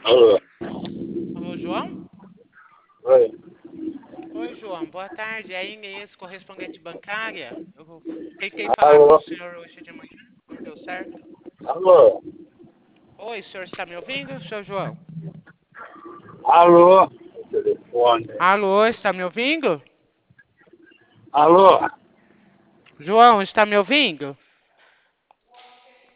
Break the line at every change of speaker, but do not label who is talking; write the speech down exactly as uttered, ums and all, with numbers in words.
Alô?
Alô, João?
Oi.
Oi, João, boa tarde. É a Inês, correspondente bancária. Eu tentei falar com o
Alô?
senhor hoje de manhã, não deu certo.
Alô?
Oi, o senhor está me ouvindo, senhor João?
Alô? O telefone.
Alô, está me ouvindo?
Alô?
João, está me ouvindo?